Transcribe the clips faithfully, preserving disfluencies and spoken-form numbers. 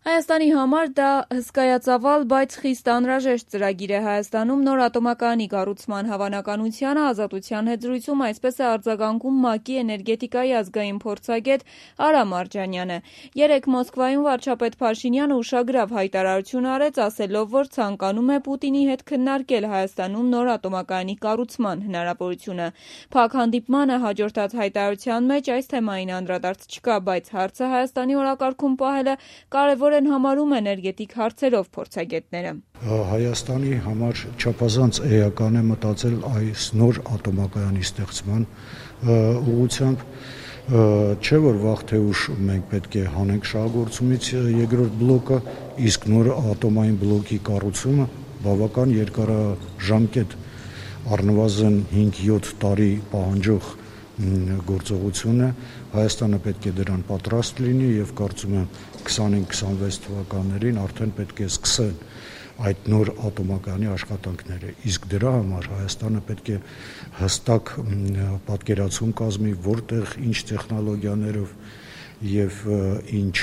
Հայաստանի համար դա հսկայածավալ, բայց խիստ անհրաժեշտ ծրագիր է։ Հայաստանում նոր ատոմակայանի կառուցման հավանականությանը Ազատության հետ զրույցում այսպես է արձագանքում ՄԱԿ-ի էներգետիկայի ազգային փորձագետ Արա Մարջանյանը։ Երեկ Մոսկվայում վարչապետ Փաշինյանը ուշագրավ հայտարարություն արեց, ասելով, որ ցանկանում է Պուտինի հետ քննարկել Հայաստանում նոր ատոմակայանի կառուցման հնարավորությունը։ Փակ հանդիպմանը հաջորդած հայտարարության մեջ այս թեմային անդրադարձ չկա, բայց հարցը Հայաստանի օրակարգում պահելը կարևոր են համարում էներգետիկ հարցերով փորձագետները։ Հայաստանի համար չափազանց էական է մտածել այս նոր ատոմակայանի ստեղծման ուղղությամբ, չէ որ վաղ թե ուշ մենք պետք է հանենք շահագործումից երկրորդ բլոկը, իսկ նոր ատոմային բլոկի կառուցումը բավական երկարաժամկետ, առնվազն հինգ-յոթ տարի պահանջող գործողություն է, Հայաստանը պետք է դրան պատրաստ լինի եւ կարծում եմ քսանհինգ քսանվեց թվականներին արդեն պետք է սկսեն այդ նոր ատոմակայանի աշխատանքները, իսկ դրա համար Հայաստանը պետք է հստակ պատկերացում կազմի, որտեղ ինչ տեխնոլոգիաներով եւ ինչ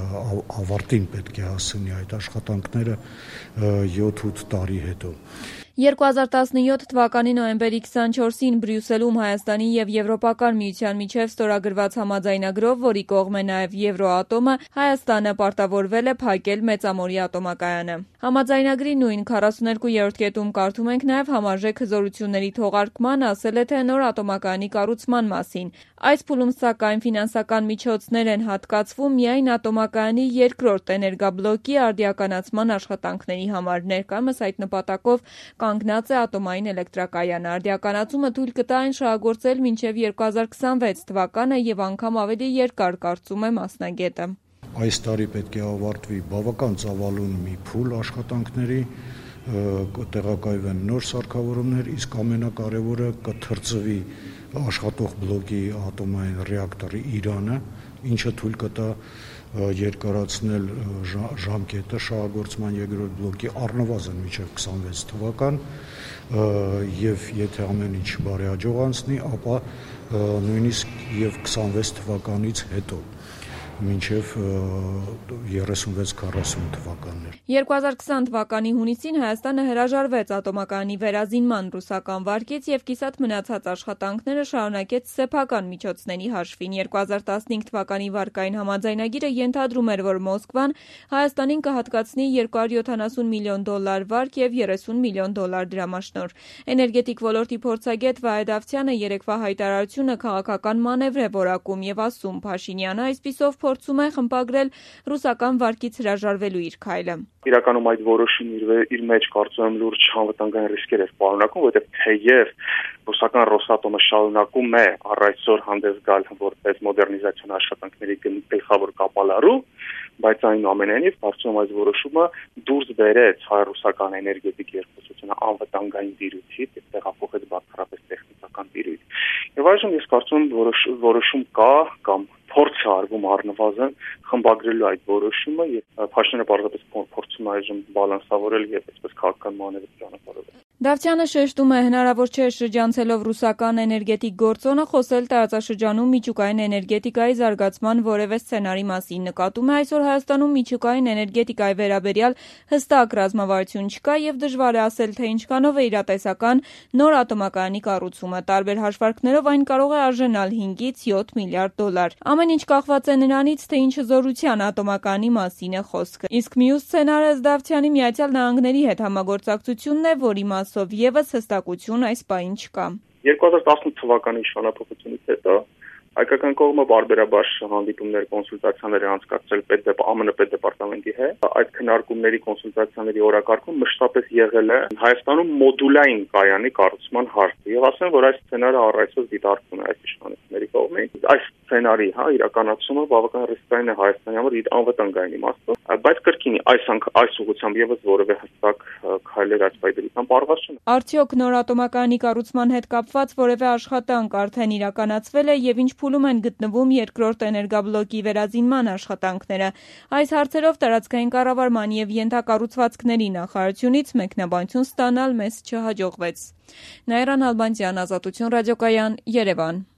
ավարտին պետք է հասնի այդ աշխատանքները յոթ-ութ տարի հետո։ երկու հազար տասնյոթ թվականի նոյեմբերի քսանչորսին Բրյուսելում Հայաստանի եւ Եվրոպական միության միջև ստորագրված համաձայնագրով, որի կողմ է նաեւ Եվրոատոմը, Հայաստանը պարտավորվել է փակել Մեծամորի ատոմակայանը։ Համաձայնագրի նույն քառասուներկուերորդ կետում կարդում ենք նաեւ համարժեք հզորությունների թողարկման, ասել է թե նոր ատոմակայանի կառուցման մասին։ Այս փուլում սակայն ֆինանսական միջոցներ են հատկացվում միայն ատոմակայանի երկրորդ էներգաբլոկի արդիականացման աշխատանքների համար։ Ներկայումս այդ նպատակով կանգնած է ատոմային էլեկտրակայանը։ Արդիականացումը թույլ կտա այն շահագործել մինչև երկու հազար քսանվեց թվականը եւ անգամ ավելի երկար, կարծում է մասնագետը։ Այս տարի պետք է ավարտվի բավական ծավալուն մի փուլ աշխատանքների, տեղակայվեն նոր սարքավորումներ, իսկ ամենակարևորը կթրծվի աշխատող բլոկի ատոմային ռեակտորի Իրանը, ինչը թույլ կտա երկարացնել ժամկետը շահագործման երկրորդ բլոկի առնվազն մինչև քսանվեց թվական եւ եթե ամեն ինչ բարեհաջող անցնի, ապա նույնիսկ եւ քսանվեց թվականից հետո մինչև երեսունվեց քառասուն թվականներ։ երկու հազար քսան թվականի հունիսին Հայաստանը հրաժարվեց ատոմակայանի վերազինման ռուսական վարկից եւ կիսատ մնացած աշխատանքները շարունակեց սեփական միջոցների հաշվին։ երկու հազար տասնհինգ թվականի վարկային համաձայնագիրը ենթադրում էր, որ Մոսկվան Հայաստանին կհատկացնի երկու հարյուր յոթանասուն միլիոն դոլար վարկ եւ երեսուն միլիոն դոլար դրամաշնոր։ Էներգետիկ ոլորտի փորձագետ Վահեդ Ավցյանը երեկվա հայտարարությունը քաղաքական մանևր է որակում եւ ասում Փաշինյանը այսպիսով փորձում է խմբագրել ռուսական վարկից հրաժարվելու իր քայլը։ Իրականում այդ որոշումը իր մեջ կարծում եմ լուրջ անվտանգային ռիսկեր է պարունակում, որովհետև թեև ռուսական Ռոսատոմը շարունակում է առ այսօր հանդես գալ որպես մոդեռնիզացիոն աշխատանքների գլխավոր կապալառու, բայց այնուամենայնիվ կարծում եմ այս որոշումը դուրս բերեց հայ-ռուսական էներգետիկ երկխոսությունը անվտանգային տիրույթից եւ տեղափոխեց բացառապես տեխնիկական տիրույթ։ Եվ այժմ ես կարծում եմ որոշ, որոշում կա կամ փորձ է արվում առնվազն խմբագրելու այդ որոշումը եւ Փաշինյանը պարզապես փորձում է այժմ բալանսավորել եւ այսպես քաղաքական մանևր ճանապարհով։ Դավթյանը շեշտում է, հնարավոր չէ շրջանցելով ռուսական էներգետիկ գործոնը խոսել տարածաշրջանում միջուկային էներգետիկայի զարգացման որևէ սցենարի մասին։ Նկատում է այսօր Հայաստանում միջուկային էներգետիկայի վերաբերյալ հստակ ռազմավարություն չկա եւ դժվար է ասել, թե ինչքանով է իրատեսական նոր ատոմակայանի կառուցումը։ Տարբեր հաշվարկներով այն կարող է արժենալ հինգից յոթ միլիարդ դոլար։ Ամեն ինչ կախված է նրանից, թե ինչ հզորության ատոմակայանի մասին է խոսքը։ Իսկ մյուս սցենարը Դավթյանի Միացյալ Նահանգների հետ համագործակցությունն է, որի մասով եւս հստակություն այս պահին չկա։ երկու հազար տասնութ թվականի իշխանապահությունից հետո հայկական կողմը բարբերաբար հանդիպումներ, կոնսուլտացիաներ է անցկացրել ԱՄՆ պետդեպարտամենտի հետ։ Այդ քննարկումների կոնսուլտացիաների օրակարգում մշտապես եղել է Հայաստանում մոդուլային կայանի կառուցման հարցը։ Եվ ասեմ, որ այս սցենարը առ այսօր դիտարկվում է այս իշխանությունների կողմից։ Այս սցենարի, հա, իրականացումը բավական ռիսկային է Հայաստանի համար իր անվտանգային իմաստով, բայց կրկին այս այս ուղղությամբ եւս որևէ հստակ քայլեր այս պայմանությամբ արված չեն։ Արդյոք նոր ատոմակայանի կառուցման հետ կապված որևէ աշխատանք արդեն իրականացվել է եւ ինչ փուլում են գտնվում երկրորդ էներգաբլոկի վերազինման աշխատանքները։ Այս հարցերով տարածքային կառավարման եւ ենթակառուցվածքների նախարարությունից մեկնաբանություն ստանալ մեզ չհաջողվեց։ Նաիրա Նալբանդյան, Ազատություն ռադիոկայան, Երևան։